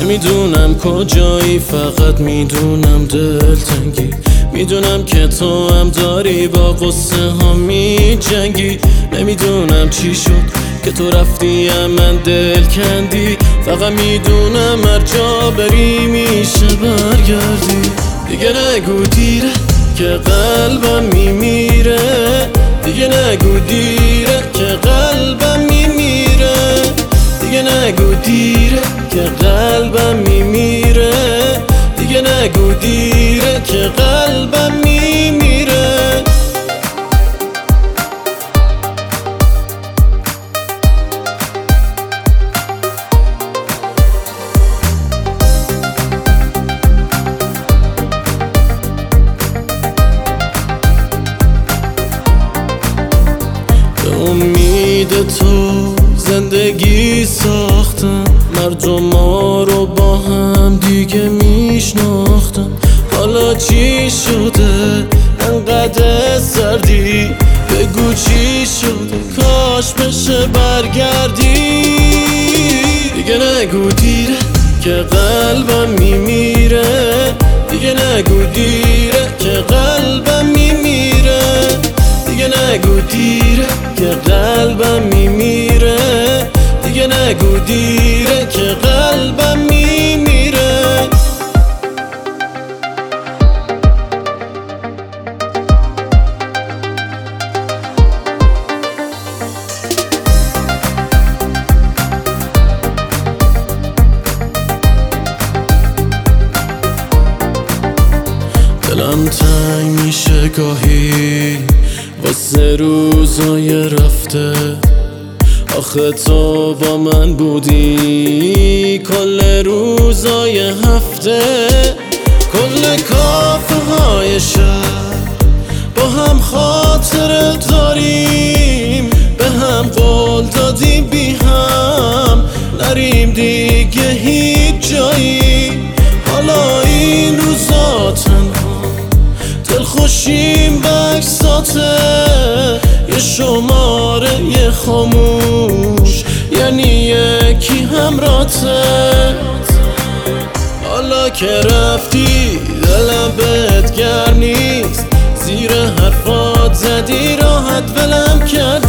نمیدونم کجایی، فقط میدونم دلتنگی. میدونم که تو هم داری با قصه ها میجنگی. نمیدونم چی شد که تو رفتی من دل کندی. فقط میدونم هر جا بری میشه برگردی. دیگه نگو دیره که قلبم میمیره. دیگه نگو دیره که قلبم میمیره. دیگه نگو دیره که قلبم میمیره. دیگه نگو دیره که قلبم میمیره. به امید تو زندگی ساختم، مردما رو با هم دیگه میشناختم. حالا چی شده انقدر سردی؟ بگو چی شده، کاش بشه برگردی. دیگه نگو دیره که قلبم میمیره. دیگه نگو دیره که قلبم میمیره. دیگه نگو دیره که قلبم میمیره. دیگه نگو دیره که قلبم میمیره. دلم تنگ میشه گاهی واسه روزای رفته. آخه تو با من بودی کل روزای هفته. کل کافه های شهر با هم خاطره داریم. به هم قول دادیم بی هم نریم دیگه هیچ جایی. حالا این روزا تنها دلخوشیم بکساته. یه شماره یه خاموش یعنی یکی همراته. حالا که رفتی دلم بهت گرم نیست. زیر حرفات زدی راحت ولم کرد.